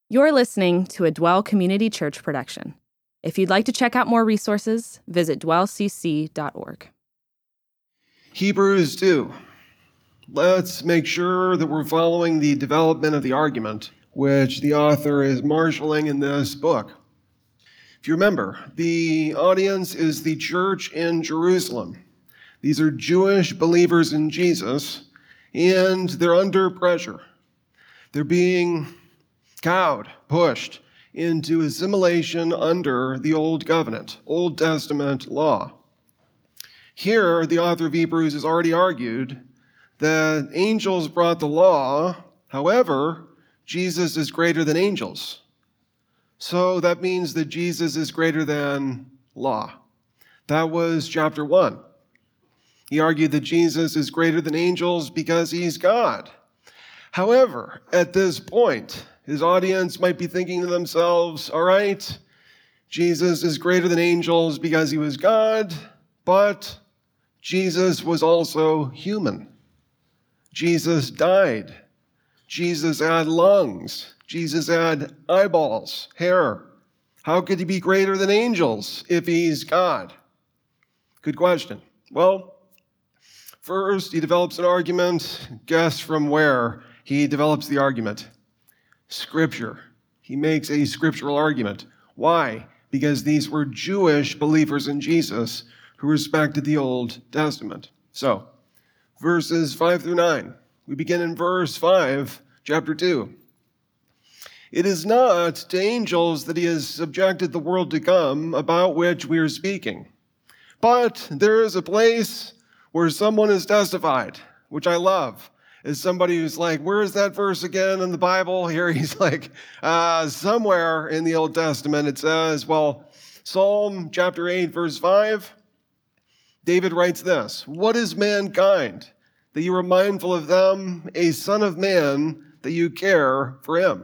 You're listening to a Dwell Community Church production. If you'd like to check out more resources, visit dwellcc.org. Hebrews 2. Let's make sure that we're following the development of the argument, which the author is marshaling in this book. If you remember, the audience is the church in Jerusalem. These are Jewish believers in Jesus, and they're under pressure. They're being cowed, pushed into assimilation under the Old Covenant, Old Testament law. Here, the author of Hebrews has already argued that angels brought the law. However, Jesus is greater than angels. So that means that Jesus is greater than law. That was chapter 1. He argued that Jesus is greater than angels because he's God. However, at this point, his audience might be thinking to themselves, all right, Jesus is greater than angels because he was God, but Jesus was also human. Jesus died. Jesus had lungs. Jesus had eyeballs, hair. How could he be greater than angels if he's God? Good question. Well, first, he develops an argument. Guess from where he develops the argument? Scripture. He makes a scriptural argument. Why? Because these were Jewish believers in Jesus who respected the Old Testament. So, verses 5 through 9. We begin in verse 5, chapter 2. It is not to angels that he has subjected the world to come about which we are speaking. But there is a place where someone has testified, which I love. As somebody who's like, where is that verse again in the Bible? Here he's like, somewhere in the Old Testament it says, well, Psalm chapter 8, verse 5, David writes this, what is mankind that you are mindful of them, a son of man that you care for him?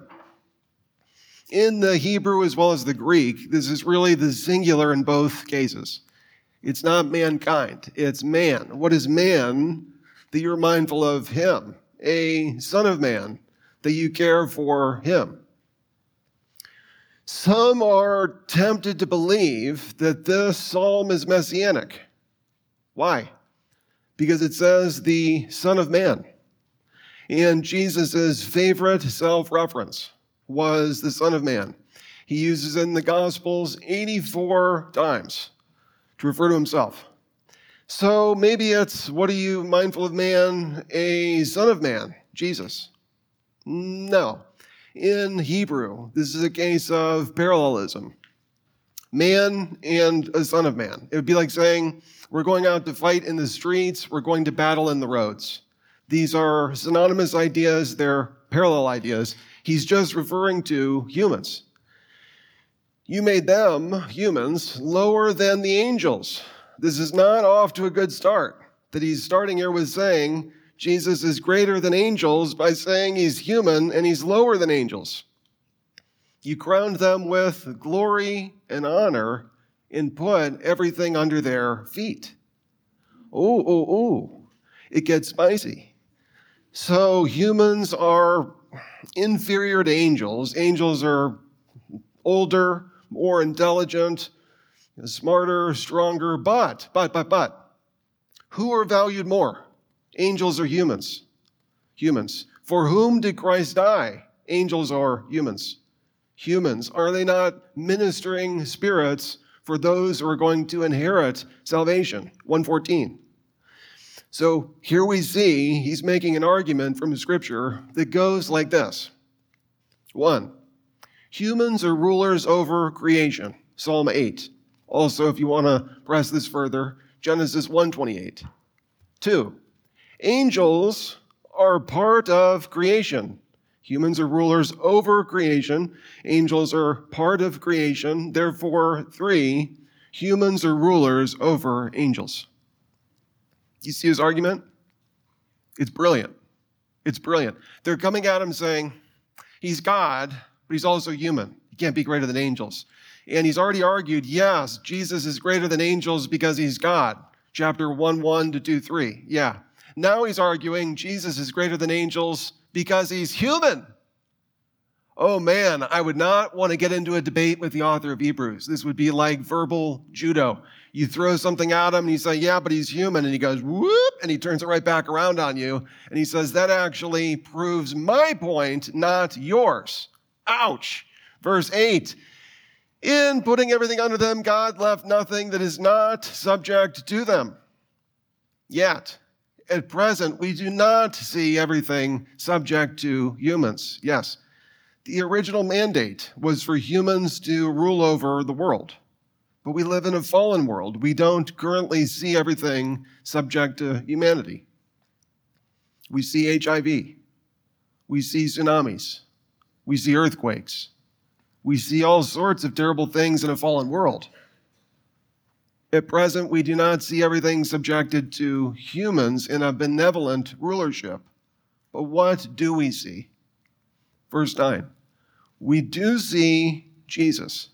In the Hebrew as well as the Greek, this is really the singular in both cases. It's not mankind, it's man. What is man that you're mindful of him? A son of man that you care for him. Some are tempted to believe that this psalm is messianic. Why? Because it says the Son of Man. And Jesus' favorite self-reference was the Son of Man. He uses in the Gospels 84 times to refer to himself. So maybe it's, what are you mindful of man? A son of man, Jesus. No. In Hebrew, this is a case of parallelism. Man and a son of man. It would be like saying, we're going out to fight in the streets, we're going to battle in the roads. These are synonymous ideas, they're parallel ideas. He's just referring to humans. You made them, humans, lower than the angels. This is not off to a good start. That he's starting here with saying Jesus is greater than angels by saying he's human and he's lower than angels. You crowned them with glory and honor and put everything under their feet. It gets spicy. So humans are inferior to angels. Angels are older, more intelligent, smarter, stronger, but, who are valued more? Angels or humans? Humans. For whom did Christ die? Angels or humans? Humans. Are they not ministering spirits for those who are going to inherit salvation? 1:14. So here we see he's making an argument from Scripture that goes like this. 1, humans are rulers over creation. Psalm 8. Also, if you want to press this further, Genesis 1:28. 2, angels are part of creation. Humans are rulers over creation. Angels are part of creation. Therefore, 3, humans are rulers over angels. You see his argument? It's brilliant. It's brilliant. They're coming at him saying, he's God, but he's also human. He can't be greater than angels. And he's already argued, yes, Jesus is greater than angels because he's God. Chapter 1:1 to 2:3. Yeah. Now he's arguing Jesus is greater than angels because he's human. Oh man, I would not want to get into a debate with the author of Hebrews. This would be like verbal judo. You throw something at him and you say, yeah, but he's human. And he goes, whoop, and he turns it right back around on you. And he says, that actually proves my point, not yours. Ouch. Verse 8, in putting everything under them, God left nothing that is not subject to them. Yet, at present, we do not see everything subject to humans. Yes. The original mandate was for humans to rule over the world. But we live in a fallen world. We don't currently see everything subject to humanity. We see HIV. We see tsunamis. We see earthquakes. We see all sorts of terrible things in a fallen world. At present, we do not see everything subjected to humans in a benevolent rulership. But what do we see? Verse 9. We do see Jesus.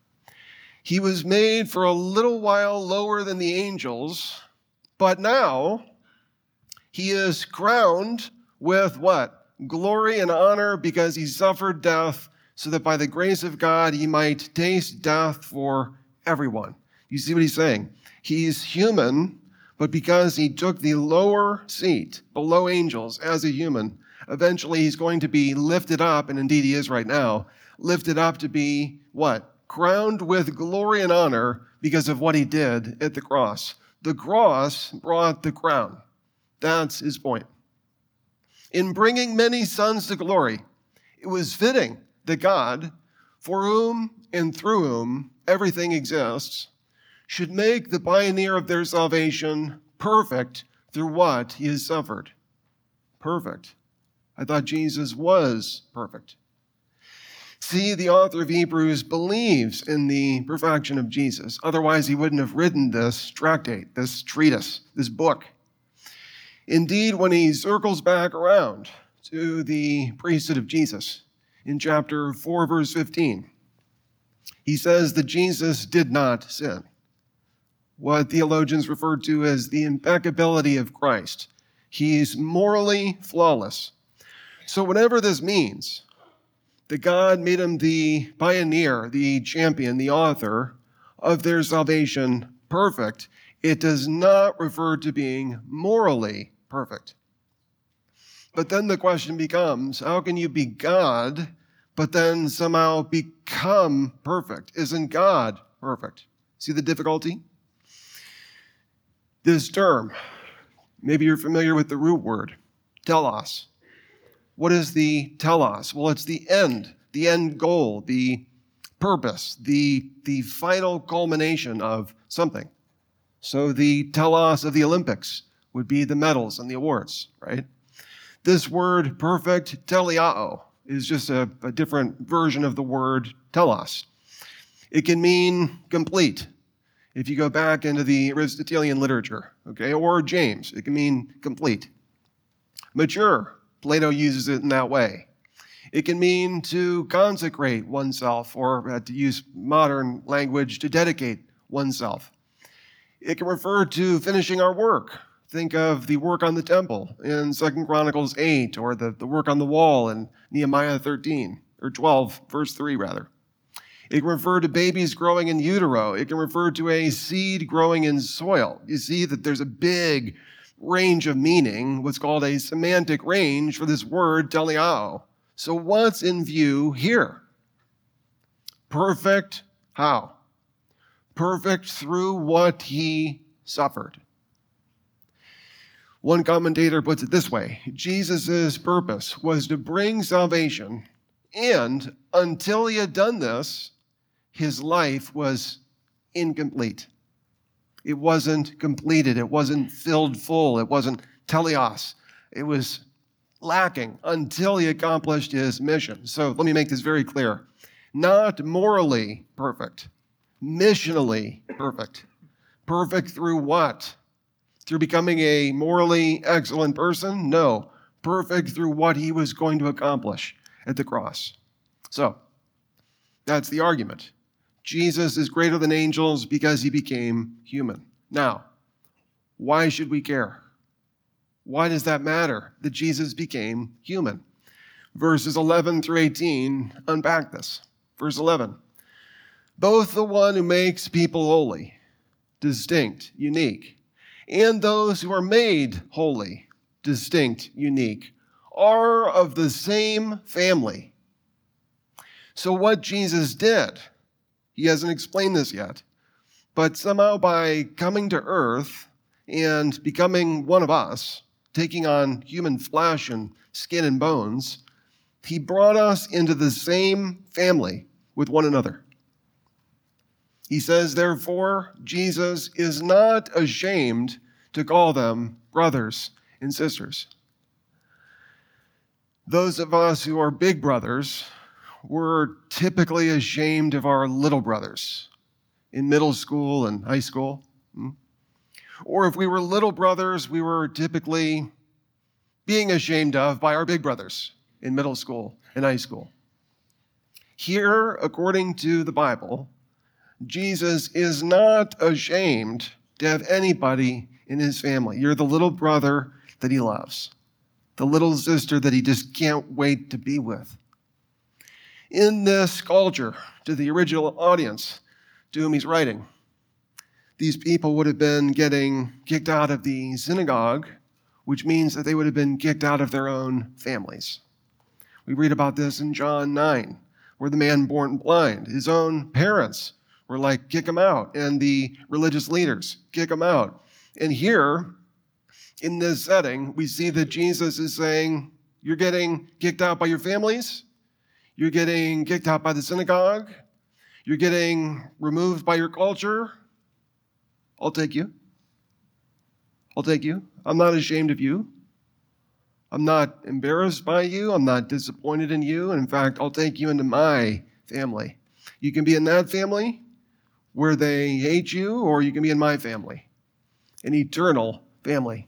He was made for a little while lower than the angels, but now he is crowned with what? Glory and honor because he suffered death so that by the grace of God he might taste death for everyone. You see what he's saying? He's human, but because he took the lower seat below angels as a human, eventually he's going to be lifted up, and indeed he is right now, lifted up to be what? Crowned with glory and honor because of what he did at the cross. The cross brought the crown. That's his point. In bringing many sons to glory, it was fitting that God, for whom and through whom everything exists, should make the pioneer of their salvation perfect through what he has suffered. Perfect. I thought Jesus was perfect. See, the author of Hebrews believes in the perfection of Jesus. Otherwise, he wouldn't have written this tractate, this treatise, this book. Indeed, when he circles back around to the priesthood of Jesus in chapter 4, verse 15, he says that Jesus did not sin. What theologians refer to as the impeccability of Christ. He's morally flawless. So whatever this means, that God made him the pioneer, the champion, the author of their salvation perfect, it does not refer to being morally perfect. But then the question becomes, how can you be God, but then somehow become perfect? Isn't God perfect? See the difficulty? This term, maybe you're familiar with the root word, telos. What is the telos? Well, it's the end goal, the purpose, the final culmination of something. So the telos of the Olympics would be the medals and the awards, right? This word perfect, teleao, is just a different version of the word telos. It can mean complete. If you go back into the Aristotelian literature, okay, or James, it can mean complete. Mature, Plato uses it in that way. It can mean to consecrate oneself, or to use modern language, to dedicate oneself. It can refer to finishing our work. Think of the work on the temple in 2 Chronicles 8, or the work on the wall in Nehemiah 13, or 12, verse 3, rather. It can refer to babies growing in utero. It can refer to a seed growing in soil. You see that there's a big range of meaning, what's called a semantic range for this word, teleao. So what's in view here? Perfect how? Perfect through what he suffered. One commentator puts it this way: Jesus' purpose was to bring salvation, and until he had done this, his life was incomplete. It wasn't completed. It wasn't filled full. It wasn't teleos. It was lacking until he accomplished his mission. So let me make this very clear. Not morally perfect, missionally perfect. Perfect through what? Through becoming a morally excellent person? No. Perfect through what he was going to accomplish at the cross. So, that's the argument. Jesus is greater than angels because he became human. Now, why should we care? Why does that matter that Jesus became human? Verses 11 through 18 unpack this. Verse 11, both the one who makes people holy, distinct, unique, and those who are made holy, distinct, unique, are of the same family. So what Jesus did, he hasn't explained this yet, but somehow by coming to earth and becoming one of us, taking on human flesh and skin and bones, he brought us into the same family with one another. He says, therefore, Jesus is not ashamed to call them brothers and sisters. Those of us who are big brothers, we're typically ashamed of our little brothers in middle school and high school. Or if we were little brothers, we were typically being ashamed of by our big brothers in middle school and high school. Here, according to the Bible, Jesus is not ashamed to have anybody in his family. You're the little brother that he loves, the little sister that he just can't wait to be with. In this culture, to the original audience to whom he's writing, these people would have been getting kicked out of the synagogue, which means that they would have been kicked out of their own families. We read about this in John 9, where the man born blind, his own parents were like, kick him out, and the religious leaders, kick him out. And here, in this setting, we see that Jesus is saying, you're getting kicked out by your families, you're getting kicked out by the synagogue, you're getting removed by your culture. I'll take you. I'll take you. I'm not ashamed of you. I'm not embarrassed by you. I'm not disappointed in you. And in fact, I'll take you into my family. You can be in that family where they hate you, or you can be in my family, an eternal family.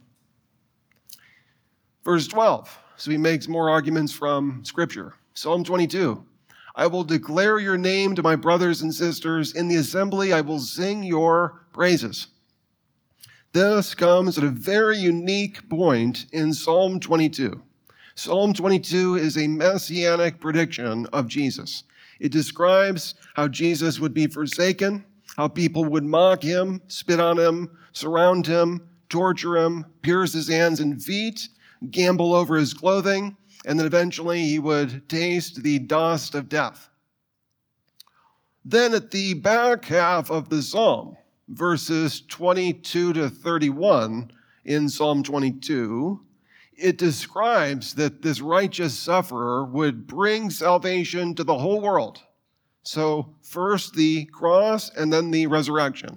Verse 12. So he makes more arguments from Scripture. Psalm 22. I will declare your name to my brothers and sisters. In the assembly, I will sing your praises. This comes at a very unique point in Psalm 22. Psalm 22 is a messianic prediction of Jesus. It describes how Jesus would be forsaken, how people would mock him, spit on him, surround him, torture him, pierce his hands and feet, gamble over his clothing, and then eventually he would taste the dust of death. Then at the back half of the psalm, verses 22 to 31 in Psalm 22, it describes that this righteous sufferer would bring salvation to the whole world. So first the cross and then the resurrection.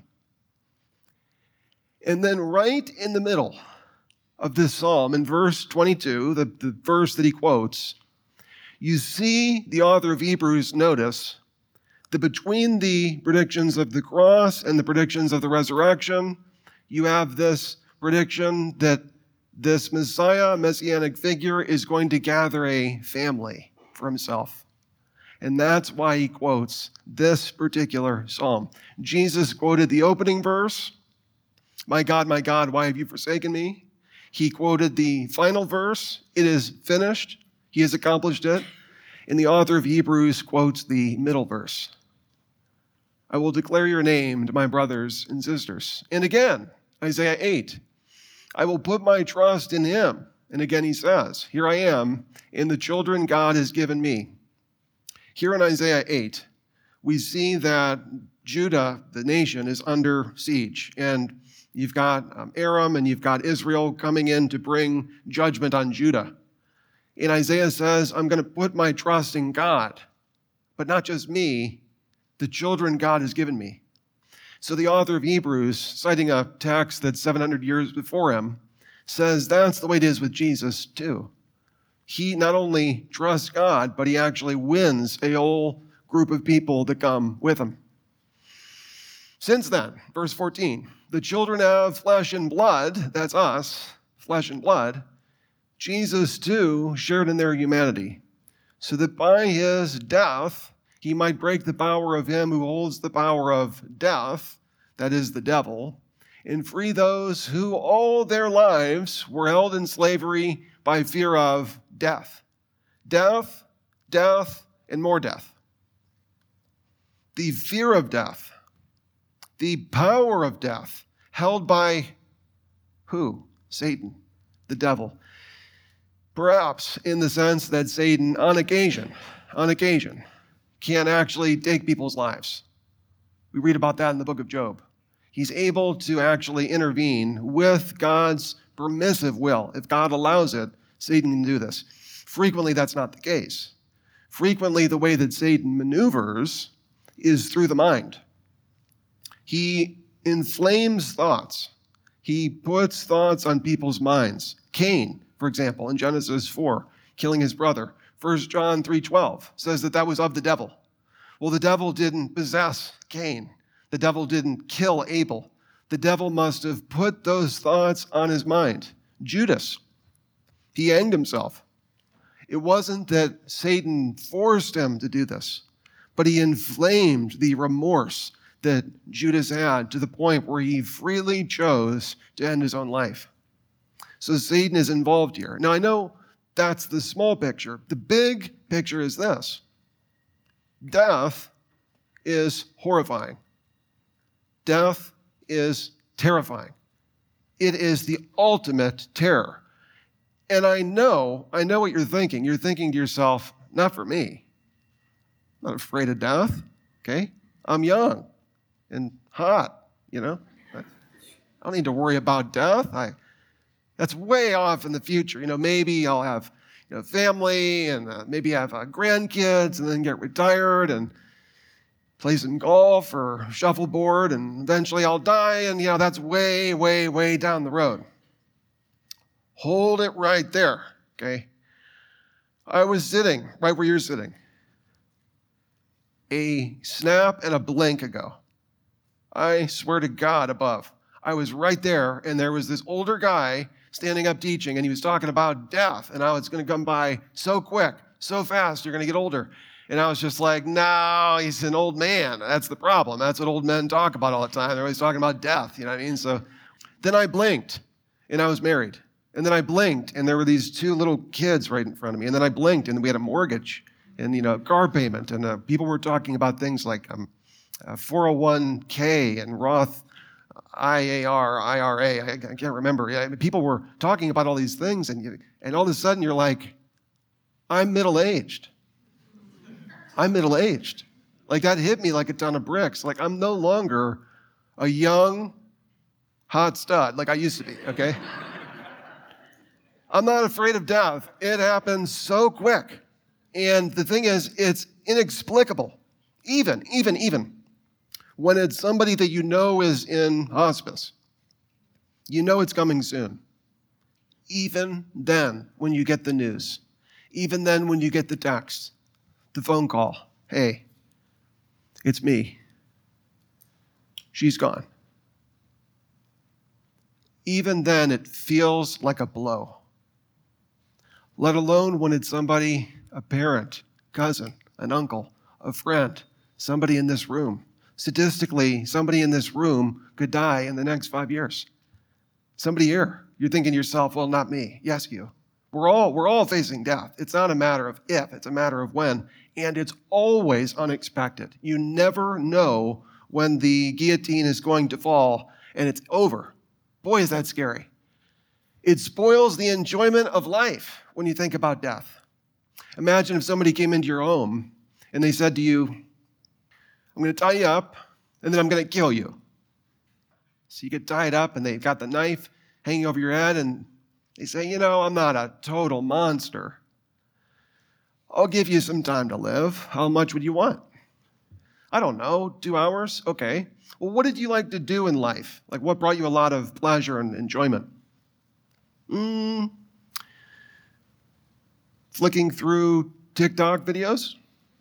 And then right in the middle of this psalm, in verse 22, the verse that he quotes, you see the author of Hebrews notice that between the predictions of the cross and the predictions of the resurrection, you have this prediction that this Messiah, messianic figure, is going to gather a family for himself. And that's why he quotes this particular psalm. Jesus quoted the opening verse, my God, why have you forsaken me? He quoted the final verse, it is finished, he has accomplished it. And the author of Hebrews quotes the middle verse. I will declare your name to my brothers and sisters. And again, Isaiah 8, I will put my trust in him. And again he says, here I am, and the children God has given me. Here in Isaiah 8, we see that Judah, the nation, is under siege. And you've got Aram and you've got Israel coming in to bring judgment on Judah. And Isaiah says, I'm going to put my trust in God, but not just me, the children God has given me. So the author of Hebrews, citing a text that's 700 years before him, says that's the way it is with Jesus too. He not only trusts God, but he actually wins a whole group of people that come with him. Since then, verse 14, the children have flesh and blood, that's us, flesh and blood. Jesus too shared in their humanity, so that by his death, he might break the power of him who holds the power of death, that is the devil, and free those who all their lives were held in slavery by fear of death. Death, death, and more death. The fear of death, the power of death, held by who? Satan, the devil. Perhaps in the sense that Satan, on occasion, can actually take people's lives. We read about that in the book of Job. He's able to actually intervene with God's permissive will. If God allows it, Satan can do this. Frequently, that's not the case. Frequently, the way that Satan maneuvers is through the mind. He inflames thoughts. He puts thoughts on people's minds. Cain, for example, in Genesis 4, killing his brother. 1 John 3:12 says that was of the devil. Well, the devil didn't possess Cain. The devil didn't kill Abel. The devil must have put those thoughts on his mind. Judas, he hanged himself. It wasn't that Satan forced him to do this, but he inflamed the remorse that Judas had to the point where he freely chose to end his own life. So Satan is involved here. Now, I know that's the small picture. The big picture is this. Death is horrifying. Death is terrifying. It is the ultimate terror. And I know what you're thinking. You're thinking to yourself, not for me. I'm not afraid of death, okay? I'm young and hot, I don't need to worry about death. That's way off in the future. Maybe I'll have family and maybe have grandkids and then get retired and play some golf or shuffleboard and eventually I'll die and, that's way, way, way down the road. Hold it right there, okay? I was sitting right where you're sitting a snap and a blink ago. I swear to God above. I was right there, and there was this older guy standing up teaching, and he was talking about death, and how it's going to come by so quick, so fast, you're going to get older. And I was just like, no, he's an old man. That's the problem. That's what old men talk about all the time. They're always talking about death, you know what I mean? So then I blinked, and I was married. And then I blinked, and there were these two little kids right in front of me. And then I blinked, and we had a mortgage and, car payment. And people were talking about things like 401k and Roth IRA. I can't remember. Yeah, people were talking about all these things, and all of a sudden you're like, I'm middle-aged. I'm middle-aged. Like that hit me like a ton of bricks. Like I'm no longer a young, hot stud like I used to be, okay? I'm not afraid of death. It happens so quick. And the thing is, it's inexplicable. Even when it's somebody that is in hospice. It's coming soon. Even then, when you get the news. Even then, when you get the text, the phone call. Hey, it's me. She's gone. Even then, it feels like a blow. Let alone when it's somebody, a parent, cousin, an uncle, a friend, somebody in this room. Statistically, somebody in this room could die in the next 5 years. Somebody here. You're thinking to yourself, well, not me. Yes, you. We're all facing death. It's not a matter of if, it's a matter of when. And it's always unexpected. You never know when the guillotine is going to fall and it's over. Boy, is that scary. It spoils the enjoyment of life when you think about death. Imagine if somebody came into your home and they said to you, I'm going to tie you up and then I'm going to kill you. So you get tied up and they've got the knife hanging over your head and they say, I'm not a total monster. I'll give you some time to live. How much would you want? I don't know, 2 hours? Okay. Well, what did you like to do in life? Like what brought you a lot of pleasure and enjoyment? Flicking through TikTok videos?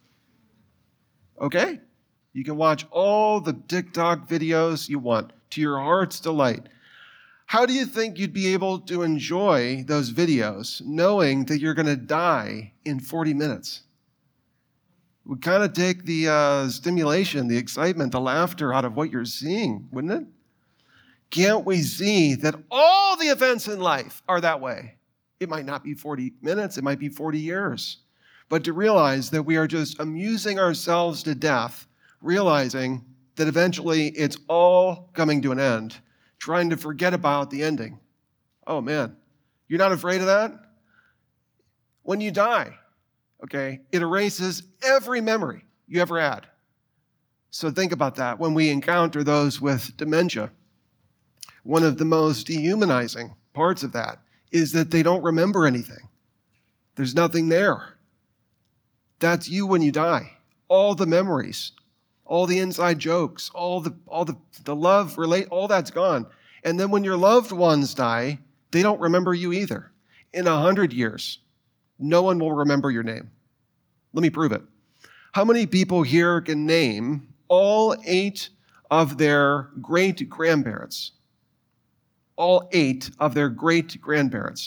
Okay. You can watch all the TikTok videos you want to your heart's delight. How do you think you'd be able to enjoy those videos knowing that you're going to die in 40 minutes? It would kind of take the stimulation, the excitement, the laughter out of what you're seeing, wouldn't it? Can't we see that all the events in life are that way? It might not be 40 minutes, it might be 40 years. but to realize that we are just amusing ourselves to death, realizing that eventually it's all coming to an end, trying to forget about the ending. Oh man, you're not afraid of that? When you die, okay, it erases every memory you ever had. So think about that when we encounter those with dementia. One of the most dehumanizing parts of that is that they don't remember anything. There's nothing there. That's you when you die. All the memories, all the inside jokes, all the love, all that's gone. And then when your loved ones die, they don't remember you either. In 100 years, no one will remember your name. Let me prove it. How many people here can name all 8 of their great-grandparents? All 8 of their great-grandparents.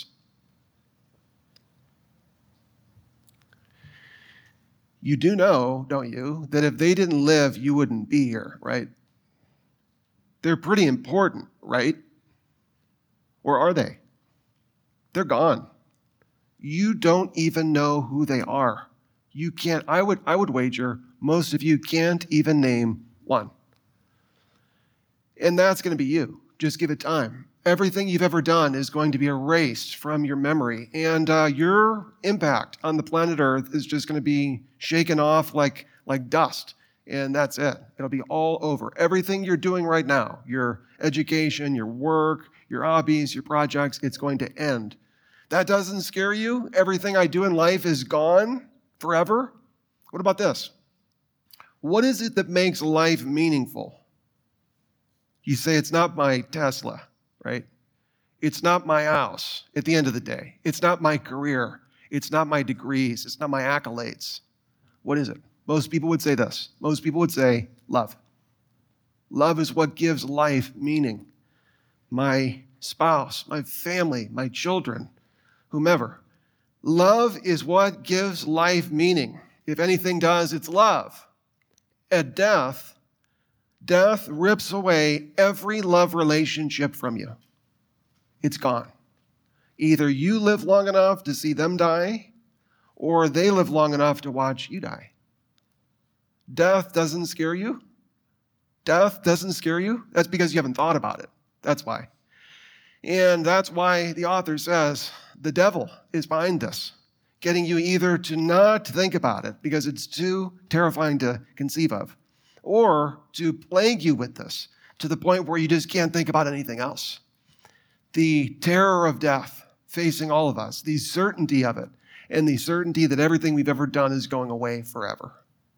You do know, don't you, that if they didn't live, you wouldn't be here, right? They're pretty important, right? Or are they? They're gone. You don't even know who they are. You can't, I would wager most of you can't even name one. And that's going to be you. Just give it time. Everything you've ever done is going to be erased from your memory, and your impact on the planet Earth is just going to be shaken off like dust, and that's it. It'll be all over. Everything you're doing right now, your education, your work, your hobbies, your projects, it's going to end. That doesn't scare you? Everything I do in life is gone forever? What about this? What is it that makes life meaningful? You say it's not my Tesla, right? It's not my house at the end of the day. It's not my career. It's not my degrees. It's not my accolades. What is it? Most people would say this. Most people would say love. Love is what gives life meaning. My spouse, my family, my children, whomever. Love is what gives life meaning. If anything does, it's love. At death rips away every love relationship from you. It's gone. Either you live long enough to see them die, or they live long enough to watch you die. Death doesn't scare you. Death doesn't scare you. That's because you haven't thought about it. That's why. And that's why the author says the devil is behind this, getting you either to not think about it because it's too terrifying to conceive of, or to plague you with this to the point where you just can't think about anything else. The terror of death facing all of us, the certainty of it, and the certainty that everything we've ever done is going away forever.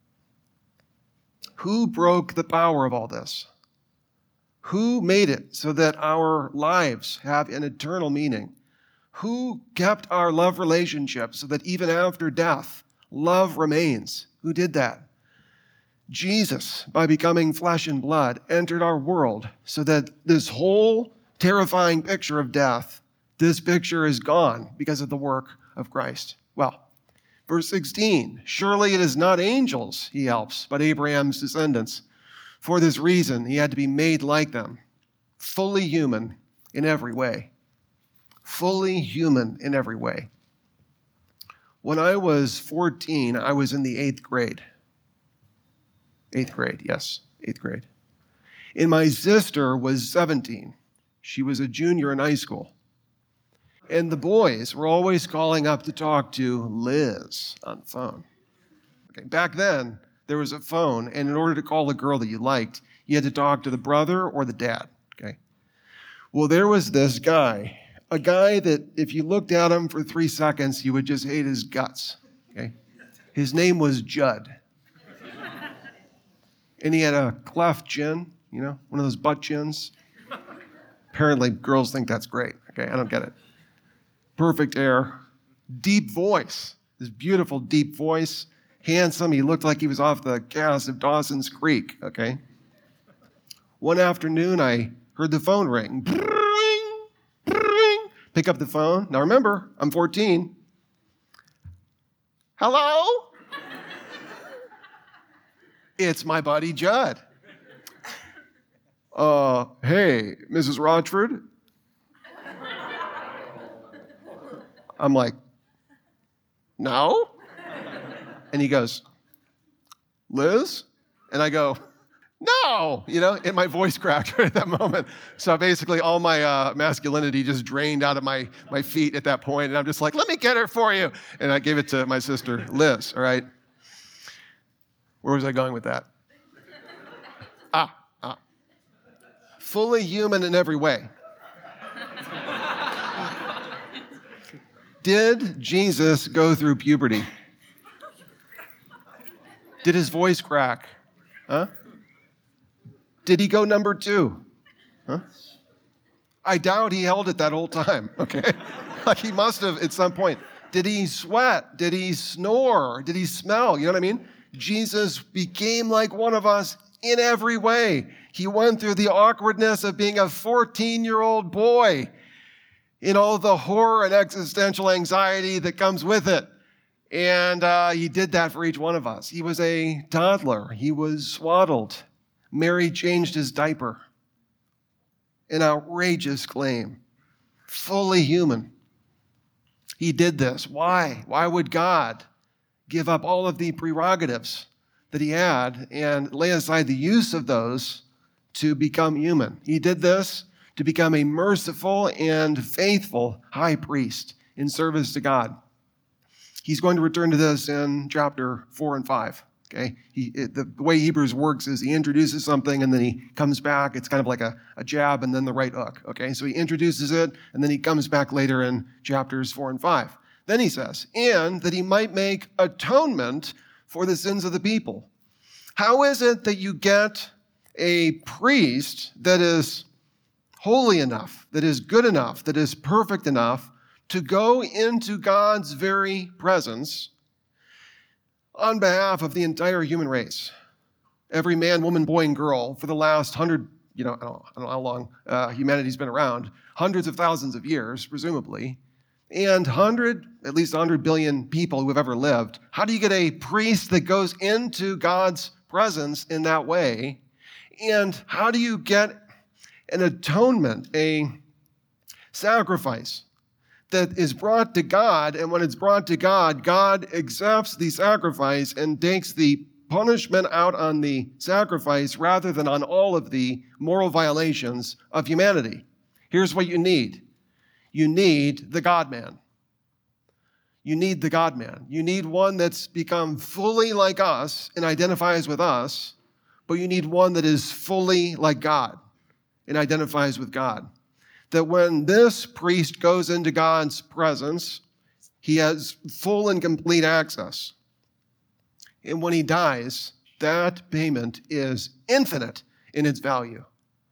Who broke the power of all this? Who made it so that our lives have an eternal meaning? Who kept our love relationship so that even after death, love remains? Who did that? Jesus, by becoming flesh and blood, entered our world so that this whole terrifying picture of death, this picture is gone because of the work of Christ. Well, verse 16, surely it is not angels he helps, but Abraham's descendants. For this reason, he had to be made like them, fully human in every way. Fully human in every way. When I was 14, I was in the 8th grade. 8th grade, yes, 8th grade. And my sister was 17. She was a junior in high school. And the boys were always calling up to talk to Liz on the phone. Okay, back then, there was a phone, and in order to call a girl that you liked, you had to talk to the brother or the dad, okay? Well, there was this guy, a guy that if you looked at him for 3 seconds, you would just hate his guts, okay? His name was Judd. And he had a cleft chin, you know, one of those butt chins. Apparently, girls think that's great, okay? I don't get it. Perfect hair, deep voice, this beautiful deep voice, handsome. He looked like he was off the cast of Dawson's Creek, okay? One afternoon, I heard the phone ring. Pick up the phone. Now remember, I'm 14. Hello? It's my buddy Judd. Hey, Mrs. Rochford? I'm like, no? And he goes, Liz? And I go, no, and my voice cracked right at that moment. So basically all my masculinity just drained out of my feet at that point. And I'm just like, let me get her for you. And I gave it to my sister, Liz, all right? Where was I going with that? Fully human in every way. Did Jesus go through puberty? Did his voice crack? Huh? Did he go number 2? Huh? I doubt he held it that whole time, okay? Like he must have at some point. Did he sweat? Did he snore? Did he smell? You know what I mean? Jesus became like one of us in every way. He went through the awkwardness of being a 14-year-old boy in all the horror and existential anxiety that comes with it. And he did that for each one of us. He was a toddler. He was swaddled. Mary changed his diaper. An outrageous claim. Fully human. He did this. Why? Why would God give up all of the prerogatives that he had and lay aside the use of those to become human? He did this to become a merciful and faithful high priest in service to God. He's going to return to this in chapter 4 and 5. Okay, the way Hebrews works is he introduces something and then he comes back. It's kind of like a jab and then the right hook. Okay, so he introduces it and then he comes back later in chapters 4 and 5. Then he says, and that he might make atonement for the sins of the people. How is it that you get a priest that is holy enough, that is good enough, that is perfect enough to go into God's very presence on behalf of the entire human race? Every man, woman, boy, and girl for the last 100, I don't know how long humanity's been around, hundreds of thousands of years, presumably, and at least 100 billion people who have ever lived. How do you get a priest that goes into God's presence in that way? And how do you get an atonement, a sacrifice that is brought to God, and when it's brought to God, God accepts the sacrifice and takes the punishment out on the sacrifice rather than on all of the moral violations of humanity? Here's what you need. You need the God-man. You need the God-man. You need one that's become fully like us and identifies with us, but you need one that is fully like God and identifies with God. That when this priest goes into God's presence, he has full and complete access. And when he dies, that payment is infinite in its value.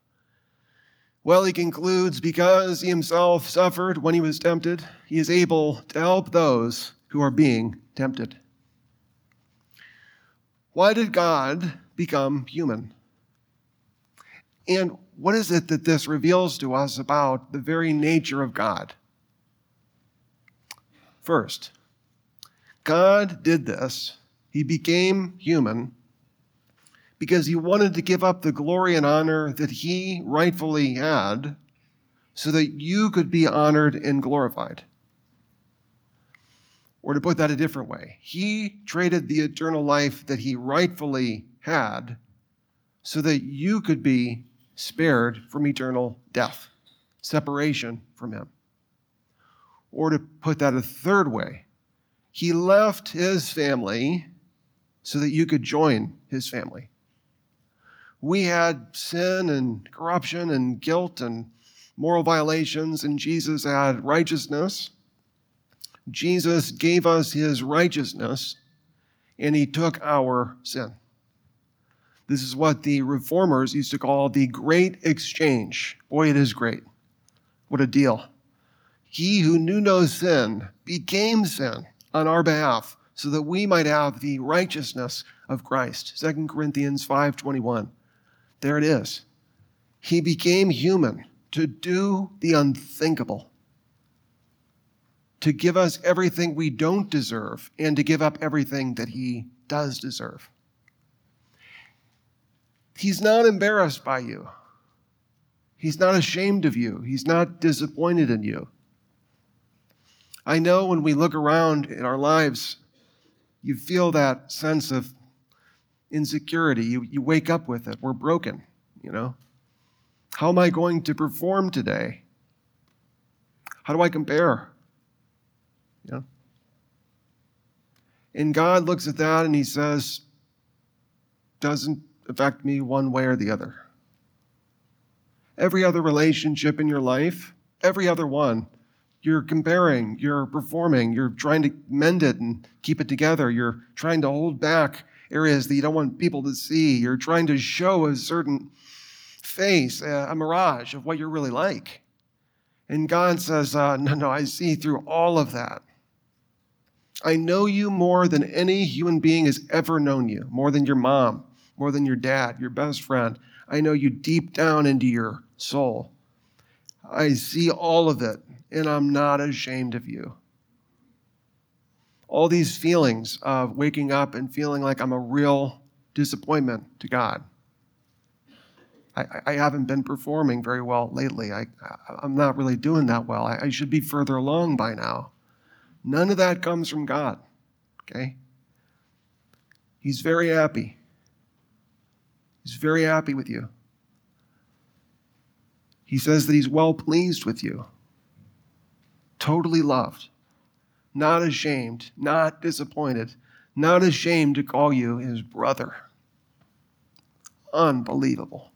Well, he concludes, because he himself suffered when he was tempted, he is able to help those who are being tempted. Why did God become human? And what is it that this reveals to us about the very nature of God? First, God did this. He became human because he wanted to give up the glory and honor that he rightfully had so that you could be honored and glorified. Or to put that a different way, he traded the eternal life that he rightfully had so that you could be spared from eternal death, separation from him. Or to put that a third way, he left his family so that you could join his family. We had sin and corruption and guilt and moral violations, and Jesus had righteousness. Jesus gave us his righteousness, and he took our sin. This is what the reformers used to call the great exchange. Boy, it is great. What a deal. He who knew no sin became sin on our behalf so that we might have the righteousness of Christ. 2 Corinthians 5:21. There it is. He became human to do the unthinkable, to give us everything we don't deserve and to give up everything that he does deserve. He's not embarrassed by you. He's not ashamed of you. He's not disappointed in you. I know when we look around in our lives, You feel that sense of insecurity. You wake up with it. We're broken, How am I going to perform today? How do I compare? And God looks at that and he says, doesn't affect me one way or the other. Every other relationship in your life, every other one, you're comparing, you're performing, you're trying to mend it and keep it together. You're trying to hold back areas that you don't want people to see. You're trying to show a certain face, a mirage of what you're really like. And God says, no, I see through all of that. I know you more than any human being has ever known you, more than your mom, more than your dad, your best friend. I know you deep down into your soul. I see all of it, and I'm not ashamed of you. All these feelings of waking up and feeling like I'm a real disappointment to God. I haven't been performing very well lately. I'm not really doing that well. I should be further along by now. None of that comes from God, okay? He's very happy. He's very happy with you. He says that he's well pleased with you, totally loved, not ashamed, not disappointed, not ashamed to call you his brother. Unbelievable.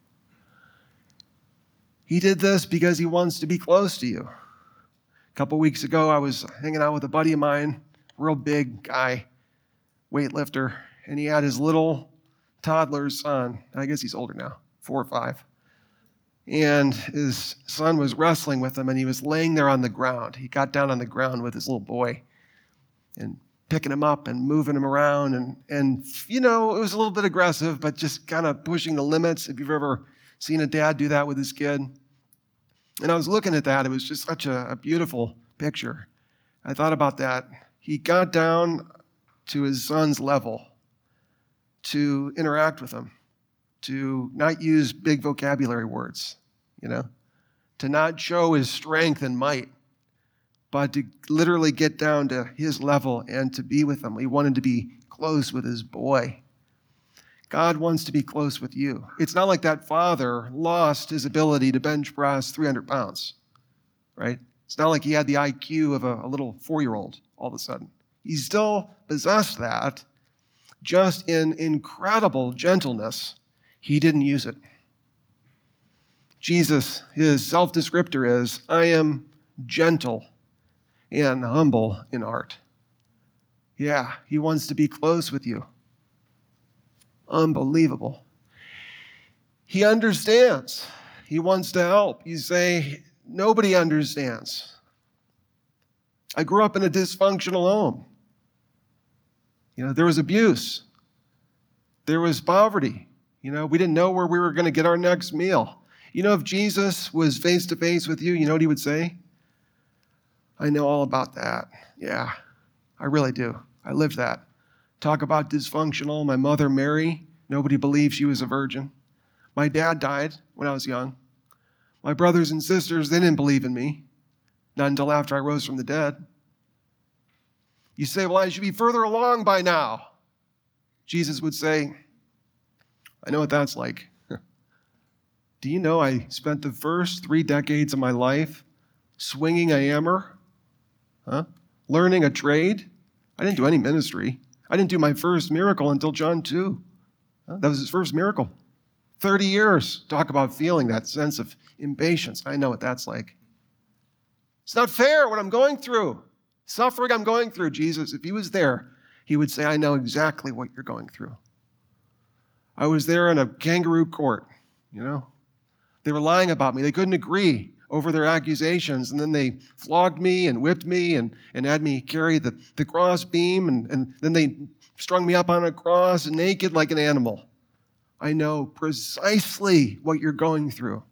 He did this because he wants to be close to you. A couple weeks ago, I was hanging out with a buddy of mine, real big guy, weightlifter, and he had his little toddler son. I guess he's older now, 4 or 5. And his son was wrestling with him, and he was laying there on the ground. He got down on the ground with his little boy and picking him up and moving him around. And it was a little bit aggressive, but just kind of pushing the limits. If you've ever seen a dad do that with his kid. And I was looking at that. It was just such a beautiful picture. I thought about that. He got down to his son's level to interact with him, to not use big vocabulary words, to not show his strength and might, but to literally get down to his level and to be with him. He wanted to be close with his boy. God wants to be close with you. It's not like that father lost his ability to bench press 300 pounds, right? It's not like he had the IQ of a little 4-year-old all of a sudden. He still possessed that, just in incredible gentleness. He didn't use it. Jesus, his self-descriptor is, I am gentle and humble in heart. Yeah, he wants to be close with you. Unbelievable. He understands. He wants to help. You say, nobody understands. I grew up in a dysfunctional home. There was abuse. There was poverty. We didn't know where we were going to get our next meal. If Jesus was face to face with you, you know what he would say? I know all about that. Yeah, I really do. I lived that. Talk about dysfunctional. My mother, Mary, nobody believed she was a virgin. My dad died when I was young. My brothers and sisters, they didn't believe in me. Not until after I rose from the dead. You say, well, I should be further along by now. Jesus would say, I know what that's like. Do you know I spent the first 3 decades of my life swinging a hammer? Learning a trade? I didn't do any ministry. I didn't do my first miracle until John 2. That was his first miracle. 30 years. Talk about feeling that sense of impatience. I know what that's like. It's not fair what I'm going through. Suffering I'm going through. Jesus, if he was there, he would say, I know exactly what you're going through. I was there in a kangaroo court, They were lying about me. They couldn't agree over their accusations, and then they flogged me and whipped me and had me carry the cross beam, and then they strung me up on a cross naked like an animal. I know precisely what you're going through.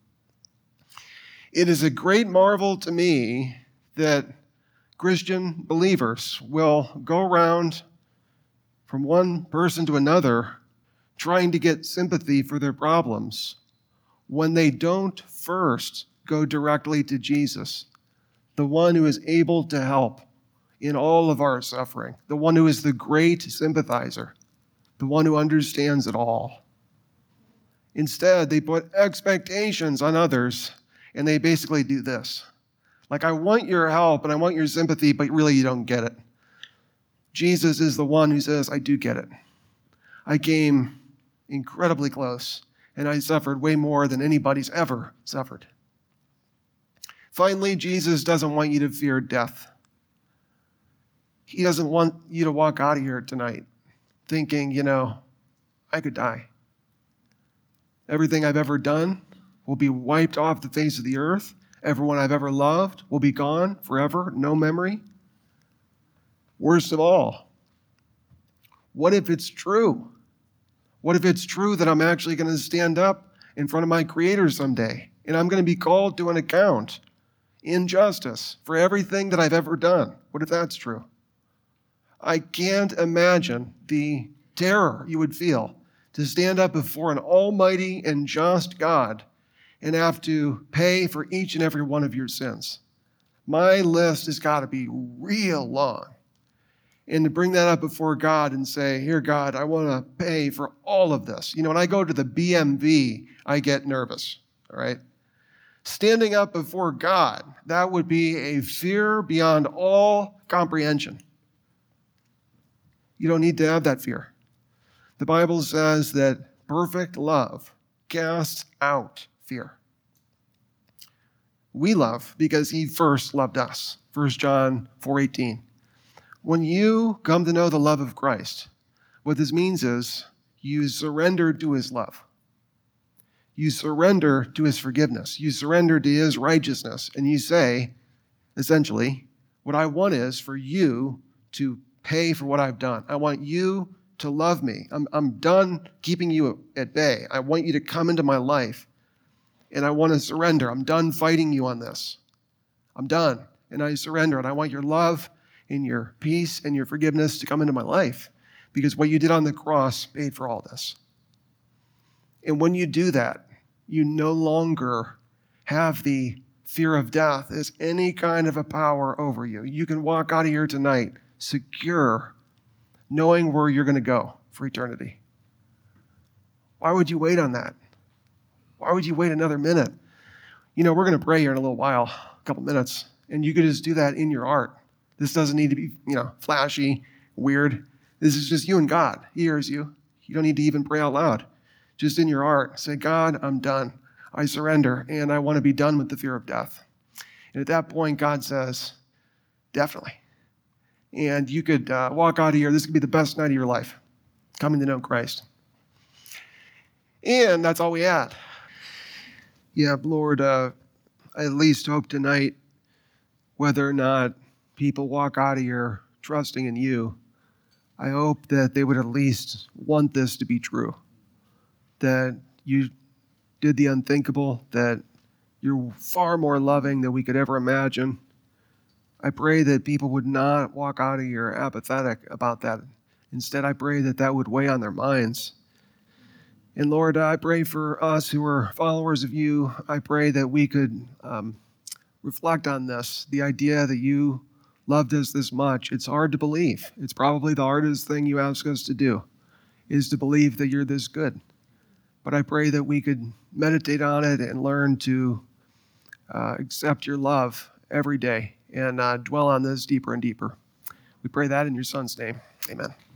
It is a great marvel to me that Christian believers will go around from one person to another trying to get sympathy for their problems when they don't first go directly to Jesus, the one who is able to help in all of our suffering, the one who is the great sympathizer, the one who understands it all. Instead, they put expectations on others, and they basically do this. Like, I want your help and I want your sympathy, but really you don't get it. Jesus is the one who says, I do get it. I came incredibly close, and I suffered way more than anybody's ever suffered. Finally, Jesus doesn't want you to fear death. He doesn't want you to walk out of here tonight thinking, I could die. Everything I've ever done will be wiped off the face of the earth. Everyone I've ever loved will be gone forever, no memory. Worst of all, what if it's true? What if it's true that I'm actually going to stand up in front of my Creator someday, and I'm going to be called to an account in justice for everything that I've ever done? What if that's true? I can't imagine the terror you would feel to stand up before an almighty and just God and have to pay for each and every one of your sins. My list has got to be real long. And to bring that up before God and say, here, God, I want to pay for all of this. When I go to the BMV, I get nervous, all right? Standing up before God, that would be a fear beyond all comprehension. You don't need to have that fear. The Bible says that perfect love casts out fear. We love because he first loved us. 1 John 4:18. When you come to know the love of Christ, what this means is you surrender to his love. You surrender to his forgiveness. You surrender to his righteousness. And you say, essentially, what I want is for you to pay for what I've done. I want you to love me. I'm done keeping you at bay. I want you to come into my life, and I want to surrender. I'm done fighting you on this. I'm done, and I surrender, and I want your love and your peace and your forgiveness to come into my life, because what you did on the cross paid for all this. And when you do that, you no longer have the fear of death as any kind of a power over you. You can walk out of here tonight secure, knowing where you're going to go for eternity. Why would you wait on that? Why would you wait another minute? We're going to pray here in a little while, a couple minutes, and you could just do that in your heart. This doesn't need to be, flashy, weird. This is just you and God. He hears you. You don't need to even pray out loud. Just in your heart, say, God, I'm done. I surrender, and I want to be done with the fear of death. And at that point, God says, definitely. And you could walk out of here. This could be the best night of your life, coming to know Christ. And that's all we had. Yeah, Lord, I at least hope tonight, whether or not people walk out of here trusting in you, I hope that they would at least want this to be true, that you did the unthinkable, that you're far more loving than we could ever imagine. I pray that people would not walk out of here apathetic about that. Instead, I pray that that would weigh on their minds. And Lord, I pray for us who are followers of you. I pray that we could reflect on this, the idea that you loved us this much. It's hard to believe. It's probably the hardest thing you ask us to do, is to believe that you're this good. But I pray that we could meditate on it and learn to accept your love every day and dwell on this deeper and deeper. We pray that in your Son's name. Amen.